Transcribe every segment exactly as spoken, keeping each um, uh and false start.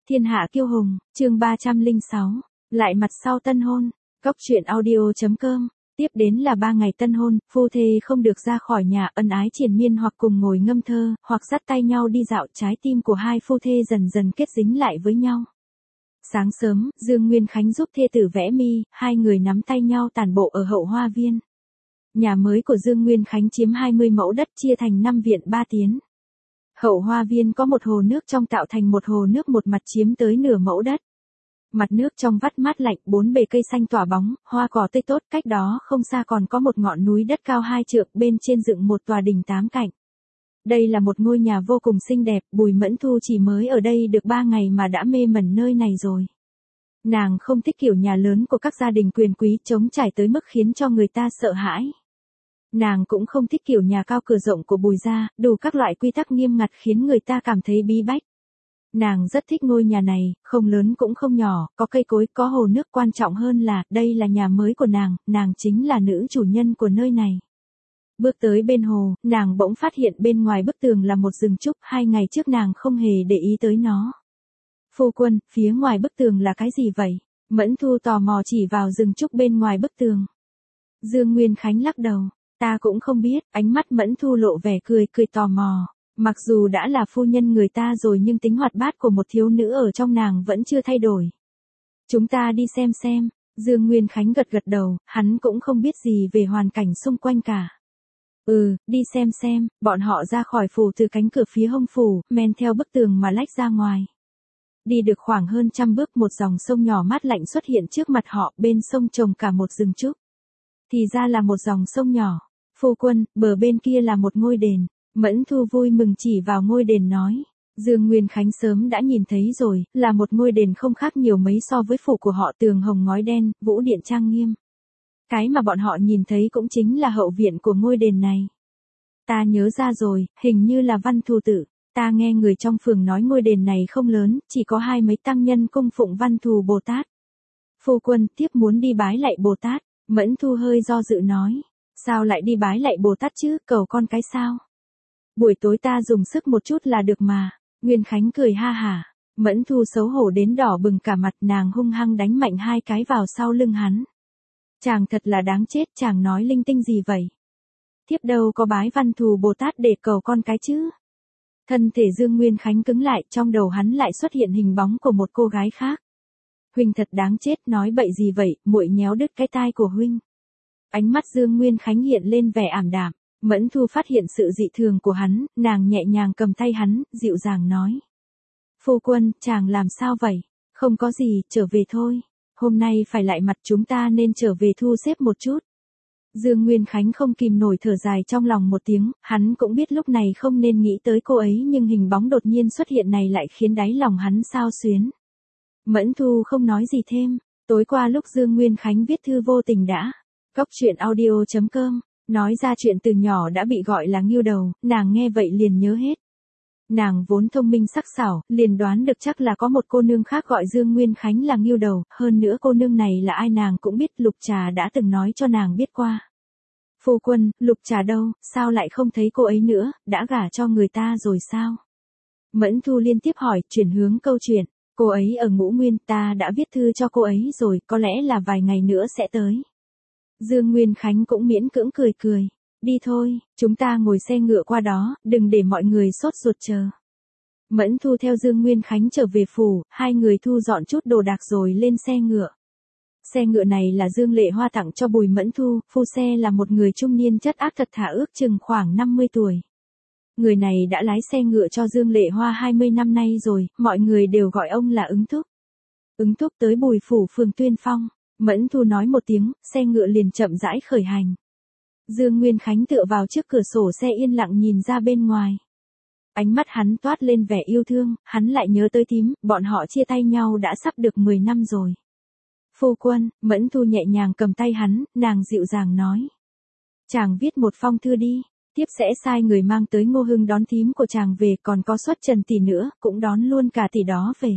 Thiên hạ kiêu hùng, chương ba trăm lẻ sáu, lại mặt sau tân hôn, cóc truyện audio.com, tiếp đến là ba ngày tân hôn, phu thê không được ra khỏi nhà, ân ái triền miên hoặc cùng ngồi ngâm thơ, hoặc dắt tay nhau đi dạo, trái tim của hai phu thê dần dần kết dính lại với nhau. Sáng sớm, Dương Nguyên Khánh giúp thê tử vẽ mi, hai người nắm tay nhau tản bộ ở hậu hoa viên. Nhà mới của Dương Nguyên Khánh chiếm hai mươi mẫu đất chia thành năm viện ba tiến. Hậu hoa viên có một hồ nước trong tạo thành một hồ nước một mặt chiếm tới nửa mẫu đất. Mặt nước trong vắt mát lạnh, bốn bề cây xanh tỏa bóng, hoa cỏ tươi tốt, cách đó không xa còn có một ngọn núi đất cao hai trượng, bên trên dựng một tòa đình tám cạnh. Đây là một ngôi nhà vô cùng xinh đẹp, Bùi Mẫn Thu chỉ mới ở đây được ba ngày mà đã mê mẩn nơi này rồi. Nàng không thích kiểu nhà lớn của các gia đình quyền quý trống trải tới mức khiến cho người ta sợ hãi. Nàng cũng không thích kiểu nhà cao cửa rộng của Bùi gia, đủ các loại quy tắc nghiêm ngặt khiến người ta cảm thấy bí bách. Nàng rất thích ngôi nhà này, không lớn cũng không nhỏ, có cây cối, có hồ nước, quan trọng hơn là, đây là nhà mới của nàng, nàng chính là nữ chủ nhân của nơi này. Bước tới bên hồ, nàng bỗng phát hiện bên ngoài bức tường là một rừng trúc, hai ngày trước nàng không hề để ý tới nó. Phu quân, phía ngoài bức tường là cái gì vậy? Mẫn Thu tò mò chỉ vào rừng trúc bên ngoài bức tường. Dương Nguyên Khánh lắc đầu. Ta cũng không biết, ánh mắt Mẫn Thu lộ vẻ cười cười tò mò. Mặc dù đã là phu nhân người ta rồi nhưng tính hoạt bát của một thiếu nữ ở trong nàng vẫn chưa thay đổi. Chúng ta đi xem xem, Dương Nguyên Khánh gật gật đầu, hắn cũng không biết gì về hoàn cảnh xung quanh cả. Ừ, đi xem xem, bọn họ ra khỏi phủ từ cánh cửa phía hông phủ, men theo bức tường mà lách ra ngoài. Đi được khoảng hơn trăm bước một dòng sông nhỏ mát lạnh xuất hiện trước mặt họ, bên sông trồng cả một rừng trúc. Thì ra là một dòng sông nhỏ. Phu quân, bờ bên kia là một ngôi đền. Mẫn Thu vui mừng chỉ vào ngôi đền nói. Dương Nguyên Khánh sớm đã nhìn thấy rồi, là một ngôi đền không khác nhiều mấy so với phủ của họ, tường hồng ngói đen, vũ điện trang nghiêm. Cái mà bọn họ nhìn thấy cũng chính là hậu viện của ngôi đền này. Ta nhớ ra rồi, hình như là Văn Thù Tự. Ta nghe người trong phường nói ngôi đền này không lớn, chỉ có hai mấy tăng nhân cung phụng Văn Thù Bồ Tát. Phu quân, tiếp muốn đi bái lạy Bồ Tát. Mẫn Thu hơi do dự nói. Sao lại đi bái lạy Bồ Tát chứ, cầu con cái sao? Buổi tối ta dùng sức một chút là được mà. Nguyên Khánh cười ha hả. Mẫn Thu xấu hổ đến đỏ bừng cả mặt, nàng hung hăng đánh mạnh hai cái vào sau lưng hắn. Chàng thật là đáng chết, chàng nói linh tinh gì vậy? Thiếp đâu có bái Văn Thù Bồ Tát để cầu con cái chứ? Thân thể Dương Nguyên Khánh cứng lại, trong đầu hắn lại xuất hiện hình bóng của một cô gái khác. Huynh thật đáng chết, nói bậy gì vậy, muội nhéo đứt cái tai của huynh. Ánh mắt Dương Nguyên Khánh hiện lên vẻ ảm đạm. Mẫn Thu phát hiện sự dị thường của hắn, nàng nhẹ nhàng cầm tay hắn, dịu dàng nói. Phu quân, chàng làm sao vậy? Không có gì, trở về thôi. Hôm nay phải lại mặt, chúng ta nên trở về thu xếp một chút. Dương Nguyên Khánh không kìm nổi thở dài trong lòng một tiếng, hắn cũng biết lúc này không nên nghĩ tới cô ấy nhưng hình bóng đột nhiên xuất hiện này lại khiến đáy lòng hắn xao xuyến. Mẫn Thu không nói gì thêm, tối qua lúc Dương Nguyên Khánh viết thư vô tình đã. Cóc truyện audio.com, nói ra chuyện từ nhỏ đã bị gọi là nghêu đầu, nàng nghe vậy liền nhớ hết. Nàng vốn thông minh sắc sảo, liền đoán được chắc là có một cô nương khác gọi Dương Nguyên Khánh là nghêu đầu, hơn nữa cô nương này là ai nàng cũng biết, Lục Trà đã từng nói cho nàng biết qua. Phu quân, Lục Trà đâu, sao lại không thấy cô ấy nữa, đã gả cho người ta rồi sao? Mẫn Thu liên tiếp hỏi, chuyển hướng câu chuyện. Cô ấy ở Ngũ Nguyên, ta đã viết thư cho cô ấy rồi, có lẽ là vài ngày nữa sẽ tới. Dương Nguyên Khánh cũng miễn cưỡng cười cười. Đi thôi, chúng ta ngồi xe ngựa qua đó, đừng để mọi người sốt ruột chờ. Mẫn Thu theo Dương Nguyên Khánh trở về phủ, hai người thu dọn chút đồ đạc rồi lên xe ngựa. Xe ngựa này là Dương Lệ Hoa tặng cho Bùi Mẫn Thu, phu xe là một người trung niên chất ác thật thà ước chừng khoảng năm mươi tuổi. Người này đã lái xe ngựa cho Dương Lệ Hoa hai mươi năm nay rồi, mọi người đều gọi ông là Ứng Thúc. Ứng Thúc tới Bùi phủ phường Tuyên Phong. Mẫn Thu nói một tiếng, xe ngựa liền chậm rãi khởi hành. Dương Nguyên Khánh tựa vào trước cửa sổ xe yên lặng nhìn ra bên ngoài. Ánh mắt hắn toát lên vẻ yêu thương, hắn lại nhớ tới Tím, bọn họ chia tay nhau đã sắp được mười năm rồi. Phu quân, Mẫn Thu nhẹ nhàng cầm tay hắn, nàng dịu dàng nói. Chàng viết một phong thư đi, tiếp sẽ sai người mang tới Ngô Hưng đón Tím của chàng về, còn có Xuất Trần tỷ nữa, cũng đón luôn cả tỷ đó về.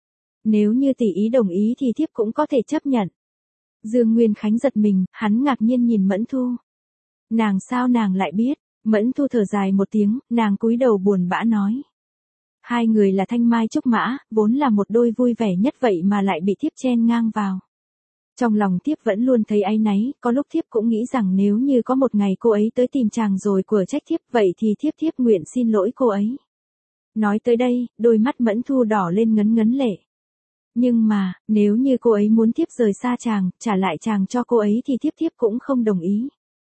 Nếu như tỷ ý đồng ý thì thiếp cũng có thể chấp nhận. Dương Nguyên Khánh giật mình, hắn ngạc nhiên nhìn Mẫn Thu. Nàng sao nàng lại biết? Mẫn Thu thở dài một tiếng, nàng cúi đầu buồn bã nói. Hai người là thanh mai trúc mã, vốn là một đôi vui vẻ nhất vậy mà lại bị thiếp chen ngang vào. Trong lòng thiếp vẫn luôn thấy áy náy, có lúc thiếp cũng nghĩ rằng nếu như có một ngày cô ấy tới tìm chàng rồi của trách thiếp vậy thì thiếp thiếp nguyện xin lỗi cô ấy. Nói tới đây, đôi mắt Mẫn Thu đỏ lên ngấn ngấn lệ. Nhưng mà, nếu như cô ấy muốn thiếp rời xa chàng, trả lại chàng cho cô ấy thì thiếp thiếp cũng không đồng ý.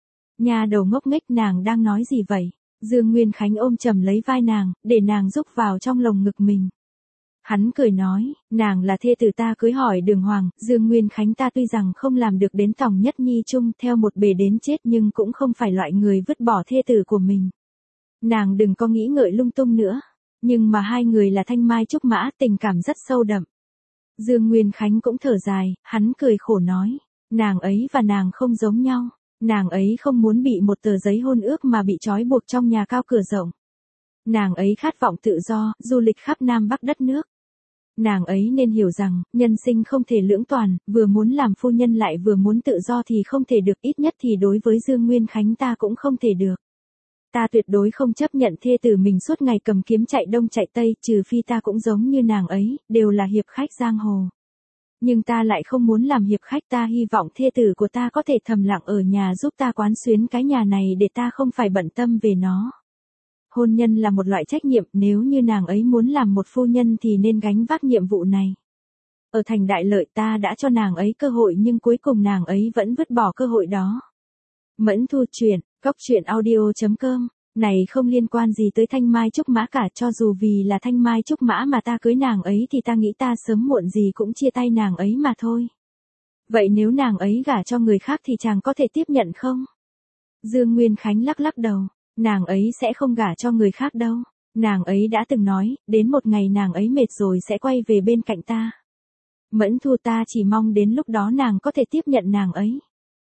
Nhà đầu ngốc nghếch, nàng đang nói gì vậy? Dương Nguyên Khánh ôm chầm lấy vai nàng, để nàng rúc vào trong lồng ngực mình. Hắn cười nói, nàng là thê tử ta cưới hỏi đường hoàng, Dương Nguyên Khánh ta tuy rằng không làm được đến tòng nhất nhi chung theo một bề đến chết nhưng cũng không phải loại người vứt bỏ thê tử của mình. Nàng đừng có nghĩ ngợi lung tung nữa. Nhưng mà hai người là thanh mai trúc mã, tình cảm rất sâu đậm. Dương Nguyên Khánh cũng thở dài, hắn cười khổ nói, nàng ấy và nàng không giống nhau. Nàng ấy không muốn bị một tờ giấy hôn ước mà bị trói buộc trong nhà cao cửa rộng. Nàng ấy khát vọng tự do, du lịch khắp Nam Bắc đất nước. Nàng ấy nên hiểu rằng, nhân sinh không thể lưỡng toàn, vừa muốn làm phu nhân lại vừa muốn tự do thì không thể được, ít nhất thì đối với Dương Nguyên Khánh ta cũng không thể được. Ta tuyệt đối không chấp nhận thê tử mình suốt ngày cầm kiếm chạy đông chạy tây, trừ phi ta cũng giống như nàng ấy, đều là hiệp khách giang hồ. Nhưng ta lại không muốn làm hiệp khách, ta hy vọng thê tử của ta có thể thầm lặng ở nhà giúp ta quán xuyến cái nhà này để ta không phải bận tâm về nó. Hôn nhân là một loại trách nhiệm, nếu như nàng ấy muốn làm một phu nhân thì nên gánh vác nhiệm vụ này. Ở thành Đại Lợi ta đã cho nàng ấy cơ hội nhưng cuối cùng nàng ấy vẫn vứt bỏ cơ hội đó. Mẫn Thu truyện, cóc truyện audio chấm com, này không liên quan gì tới thanh mai trúc mã cả, cho dù vì là thanh mai trúc mã mà ta cưới nàng ấy thì ta nghĩ ta sớm muộn gì cũng chia tay nàng ấy mà thôi. Vậy nếu nàng ấy gả cho người khác thì chàng có thể tiếp nhận không? Dương Nguyên Khánh lắc lắc đầu, nàng ấy sẽ không gả cho người khác đâu. Nàng ấy đã từng nói, đến một ngày nàng ấy mệt rồi sẽ quay về bên cạnh ta. Mẫn Thu ta chỉ mong đến lúc đó nàng có thể tiếp nhận nàng ấy.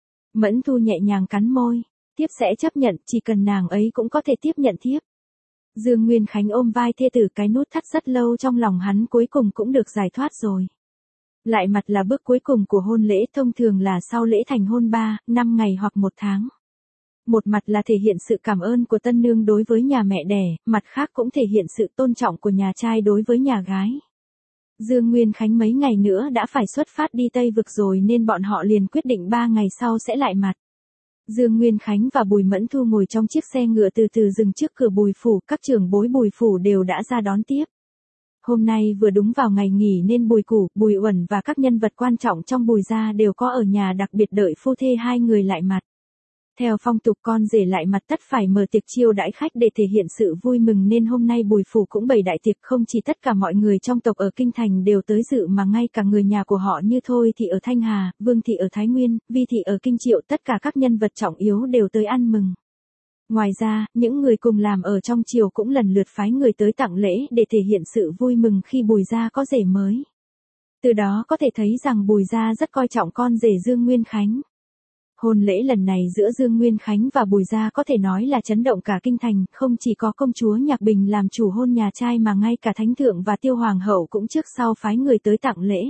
Mẫn Thu nhẹ nhàng cắn môi, thiếp sẽ chấp nhận, chỉ cần nàng ấy cũng có thể tiếp nhận thiếp. Dương Nguyên Khánh ôm vai thê tử, cái nút thắt rất lâu trong lòng hắn cuối cùng cũng được giải thoát rồi. Lại mặt là bước cuối cùng của hôn lễ, thông thường là sau lễ thành hôn ba, năm ngày hoặc một tháng. Một mặt là thể hiện sự cảm ơn của tân nương đối với nhà mẹ đẻ, mặt khác cũng thể hiện sự tôn trọng của nhà trai đối với nhà gái. Dương Nguyên Khánh mấy ngày nữa đã phải xuất phát đi Tây Vực rồi nên bọn họ liền quyết định ba ngày sau sẽ lại mặt. Dương Nguyên Khánh và Bùi Mẫn Thu ngồi trong chiếc xe ngựa từ từ dừng trước cửa Bùi phủ, các trưởng bối Bùi phủ đều đã ra đón tiếp. Hôm nay vừa đúng vào ngày nghỉ nên Bùi Củ, Bùi Uẩn và các nhân vật quan trọng trong Bùi gia đều có ở nhà, đặc biệt đợi phu thê hai người lại mặt. Theo phong tục con rể lại mặt tất phải mở tiệc chiêu đãi khách để thể hiện sự vui mừng nên hôm nay Bùi phủ cũng bày đại tiệc, không chỉ tất cả mọi người trong tộc ở Kinh Thành đều tới dự mà ngay cả người nhà của họ như Thôi Thị ở Thanh Hà, Vương Thị ở Thái Nguyên, Vi Thị ở Kinh Triệu, tất cả các nhân vật trọng yếu đều tới ăn mừng. Ngoài ra, những người cùng làm ở trong triều cũng lần lượt phái người tới tặng lễ để thể hiện sự vui mừng khi Bùi gia có rể mới. Từ đó có thể thấy rằng Bùi gia rất coi trọng con rể Dương Nguyên Khánh. Hôn lễ lần này giữa Dương Nguyên Khánh và Bùi gia có thể nói là chấn động cả kinh thành, không chỉ có công chúa Nhạc Bình làm chủ hôn nhà trai mà ngay cả thánh thượng và tiêu hoàng hậu cũng trước sau phái người tới tặng lễ.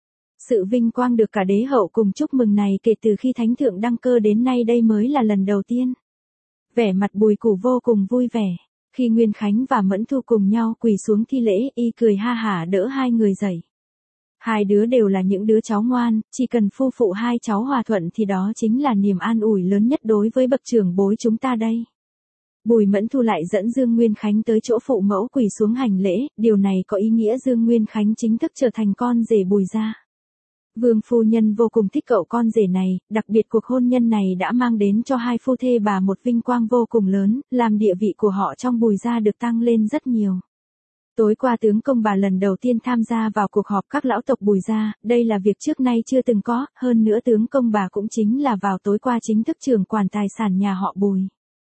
Sự vinh quang được cả đế hậu cùng chúc mừng này kể từ khi thánh thượng đăng cơ đến nay đây mới là lần đầu tiên. Vẻ mặt Bùi Củ vô cùng vui vẻ, khi Nguyên Khánh và Mẫn Thu cùng nhau quỳ xuống thi lễ, y cười ha hả đỡ hai người dậy. Hai đứa đều là những đứa cháu ngoan, chỉ cần phu phụ hai cháu hòa thuận thì đó chính là niềm an ủi lớn nhất đối với bậc trưởng bối chúng ta đây. Bùi Mẫn Thu lại dẫn Dương Nguyên Khánh tới chỗ phụ mẫu quỳ xuống hành lễ, điều này có ý nghĩa Dương Nguyên Khánh chính thức trở thành con rể Bùi gia. Vương phu nhân vô cùng thích cậu con rể này, đặc biệt cuộc hôn nhân này đã mang đến cho hai phu thê bà một vinh quang vô cùng lớn, làm địa vị của họ trong Bùi gia được tăng lên rất nhiều. Tối qua tướng công bà lần đầu tiên tham gia vào cuộc họp các lão tộc Bùi gia, đây là việc trước nay chưa từng có, hơn nữa tướng công bà cũng chính là vào tối qua chính thức trưởng quản tài sản nhà họ Bùi.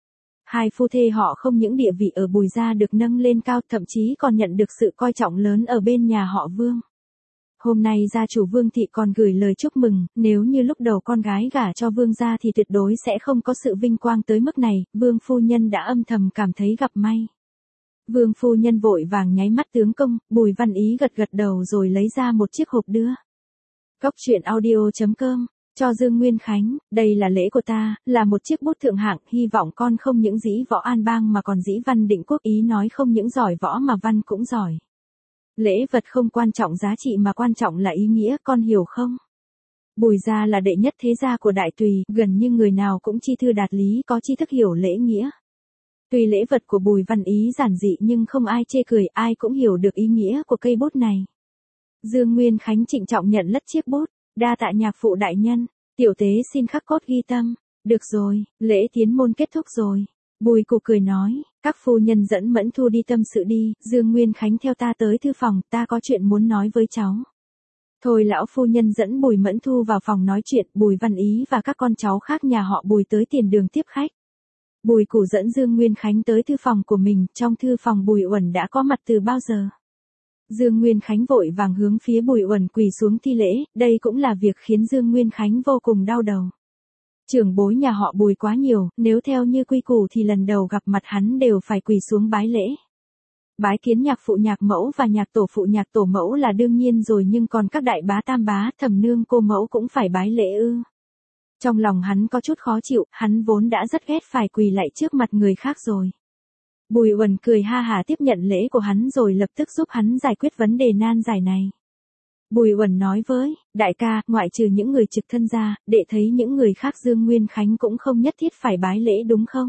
Hai phu thê họ không những địa vị ở Bùi gia được nâng lên cao, thậm chí còn nhận được sự coi trọng lớn ở bên nhà họ Vương. Hôm nay gia chủ Vương Thị còn gửi lời chúc mừng, nếu như lúc đầu con gái gả cho Vương gia thì tuyệt đối sẽ không có sự vinh quang tới mức này, Vương phu nhân đã âm thầm cảm thấy gặp may. Vương phu nhân vội vàng nháy mắt tướng công, Bùi Văn Ý gật gật đầu rồi lấy ra một chiếc hộp đưa. Cóc truyện audio chấm com Cho Dương Nguyên Khánh, đây là lễ của ta, là một chiếc bút thượng hạng, hy vọng con không những dĩ võ an bang mà còn dĩ văn định quốc, ý nói không những giỏi võ mà văn cũng giỏi. Lễ vật không quan trọng giá trị mà quan trọng là ý nghĩa, con hiểu không? Bùi gia là đệ nhất thế gia của Đại Tùy, gần như người nào cũng chi thư đạt lý, có tri thức hiểu lễ nghĩa. Tuy lễ vật của Bùi Văn Ý giản dị nhưng không ai chê cười, ai cũng hiểu được ý nghĩa của cây bút này. Dương Nguyên Khánh trịnh trọng nhận lất chiếc bút, đa tạ nhạc phụ đại nhân, tiểu tế xin khắc cốt ghi tâm. Được rồi, lễ tiến môn kết thúc rồi. Bùi Cụ cười nói, các phu nhân dẫn Mẫn Thu đi tâm sự đi, Dương Nguyên Khánh theo ta tới thư phòng, ta có chuyện muốn nói với cháu. Thôi lão phu nhân dẫn Bùi Mẫn Thu vào phòng nói chuyện, Bùi Văn Ý và các con cháu khác nhà họ Bùi tới tiền đường tiếp khách. Bùi Cụ dẫn Dương Nguyên Khánh tới thư phòng của mình, trong thư phòng Bùi Uẩn đã có mặt từ bao giờ. Dương Nguyên Khánh vội vàng hướng phía Bùi Uẩn quỳ xuống thi lễ, đây cũng là việc khiến Dương Nguyên Khánh vô cùng đau đầu. Trưởng bối nhà họ Bùi quá nhiều, nếu theo như quy củ thì lần đầu gặp mặt hắn đều phải quỳ xuống bái lễ. Bái kiến nhạc phụ nhạc mẫu và nhạc tổ phụ nhạc tổ mẫu là đương nhiên rồi, nhưng còn các đại bá tam bá, thẩm nương cô mẫu cũng phải bái lễ ư. Trong lòng hắn có chút khó chịu, hắn vốn đã rất ghét phải quỳ lạy trước mặt người khác rồi. Bùi Uẩn cười ha hả tiếp nhận lễ của hắn rồi lập tức giúp hắn giải quyết vấn đề nan giải này. Bùi Uẩn nói với, đại ca, ngoại trừ những người trực thân ra, đệ thấy những người khác Dương Nguyên Khánh cũng không nhất thiết phải bái lễ đúng không?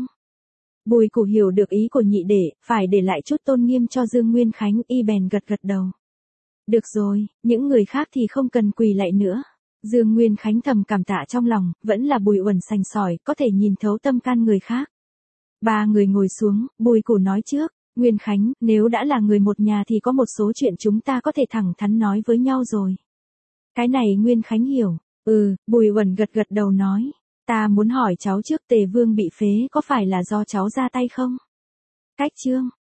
Bùi Cụ hiểu được ý của nhị đệ, phải để lại chút tôn nghiêm cho Dương Nguyên Khánh, y bèn gật gật đầu. Được rồi, những người khác thì không cần quỳ lạy nữa. Dương Nguyên Khánh thầm cảm tạ trong lòng, vẫn là Bùi Uẩn sành sỏi, có thể nhìn thấu tâm can người khác. Ba người ngồi xuống, Bùi Cụ nói trước, Nguyên Khánh, nếu đã là người một nhà thì có một số chuyện chúng ta có thể thẳng thắn nói với nhau rồi. Cái này Nguyên Khánh hiểu, ừ, Bùi Uẩn gật gật đầu nói, ta muốn hỏi cháu trước, Tề Vương bị phế có phải là do cháu ra tay không? Cách chương